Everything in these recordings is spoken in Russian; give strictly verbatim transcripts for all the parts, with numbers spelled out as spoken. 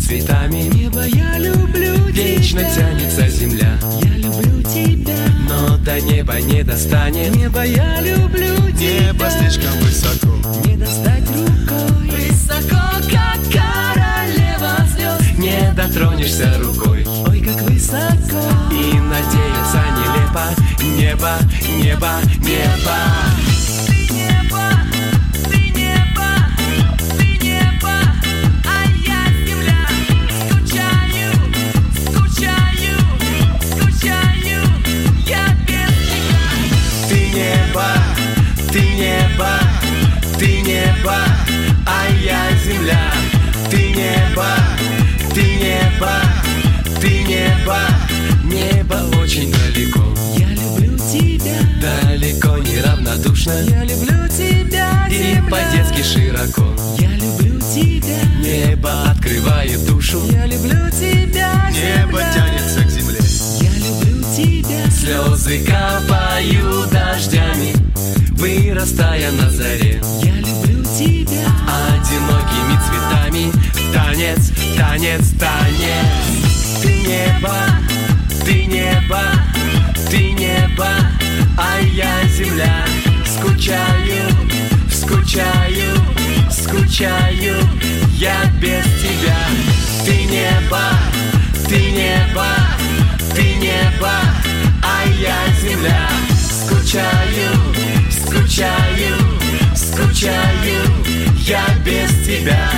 цветами. Небо, я люблю Вечно тебя. тянется земля, Я люблю тебя. но до неба не достанет. Небо, я люблю тебя. Небо слишком высоко, Не достать рукой. Высоко, как королева звезд. Не дотронешься рукой, Ой, как высоко. и надеяться нелепо. Небо, небо, небо. Ты небо, ты небо, ты небо, а я земля. Скучаю, скучаю, скучаю, я без тебя. Ты небо, ты небо, ты небо, а я земля. Ты небо, ты небо, ты небо. Небо очень далеко, Я люблю тебя, далеко не равнодушно, я люблю тебя, и земля. по-детски широко. Я люблю тебя, Небо открывает душу, я люблю тебя, небо земля. тянется к земле. Я люблю тебя, слезы капают дождями, вырастая на заре. я люблю тебя, Одинокими цветами танец, танец, танец. Ты небо, ты небо, ты небо, а я земля. Скучаю, скучаю, скучаю, я без тебя. Ты небо, ты небо, ты небо, а я земля. Скучаю, скучаю, скучаю, я без тебя.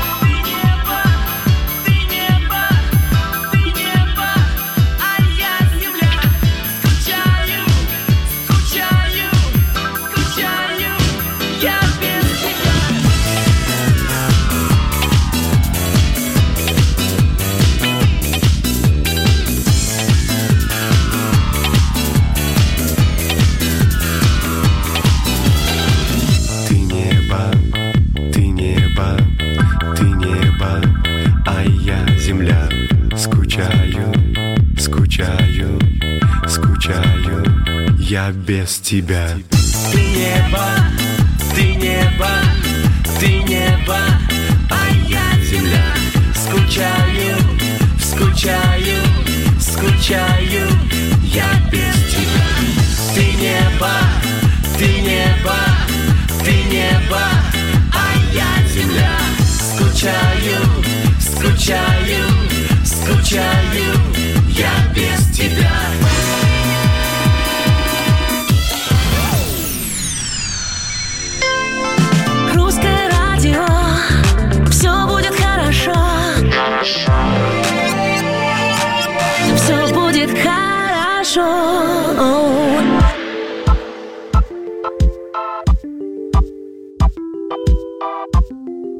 Ты небо, ты небо, ты небо, а я земля. Скучаю, скучаю, скучаю, я без тебя. Ты небо, ты небо, ты небо, а я земля. Скучаю, скучаю, скучаю, я без тебя. Ты небо, ты небо, ты небо, а я земля. Скучаю, скучаю, скучаю, я без тебя. Русское радио, все будет хорошо. Все будет хорошо.